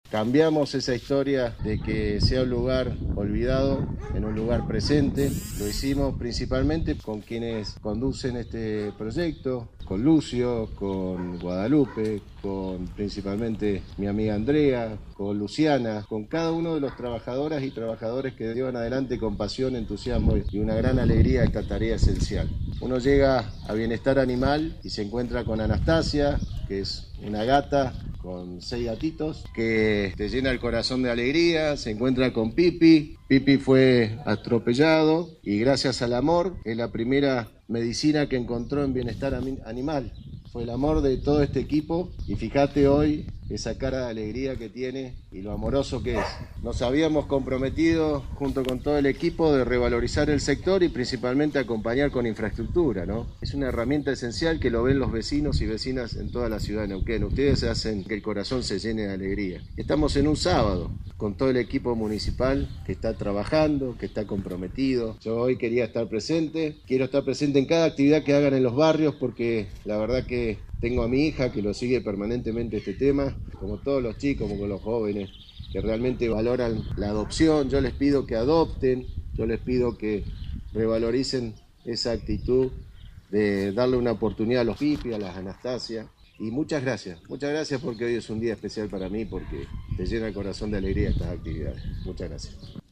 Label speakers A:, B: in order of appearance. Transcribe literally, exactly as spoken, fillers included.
A: Cambiamos esa historia de que sea un lugar olvidado en un lugar presente. Lo hicimos principalmente con quienes conducen este proyecto, con Lucio, con Guadalupe, con principalmente mi amiga Andrea, con Luciana, con cada uno de los trabajadoras y trabajadores que llevan adelante con pasión, entusiasmo y una gran alegría esta tarea esencial. Uno llega a Bienestar Animal y se encuentra con Anastasia, que es una gata con seis gatitos, que te llena el corazón de alegría. Se encuentra con Pipi. Pipi fue atropellado y gracias al amor es la primera medicina que encontró en Bienestar Animal. Fue el amor de todo este equipo y fíjate hoy esa cara de alegría que tiene y lo amoroso que es. Nos habíamos comprometido junto con todo el equipo de revalorizar el sector y principalmente acompañar con infraestructura, ¿no? Es una herramienta esencial que lo ven los vecinos y vecinas en toda la ciudad de Neuquén. Ustedes hacen que el corazón se llene de alegría. Estamos en un sábado con todo el equipo municipal que está trabajando, que está comprometido. Yo hoy quería estar presente, quiero estar presente en cada actividad que hagan en los barrios porque la verdad que tengo a mi hija que lo sigue permanentemente este tema, como todos los chicos, como los jóvenes, que realmente valoran la adopción. Yo les pido que adopten, yo les pido que revaloricen esa actitud de darle una oportunidad a los Pipi, a las Anastasia. Y muchas gracias, muchas gracias porque hoy es un día especial para mí, porque te llena el corazón de alegría estas actividades. Muchas gracias.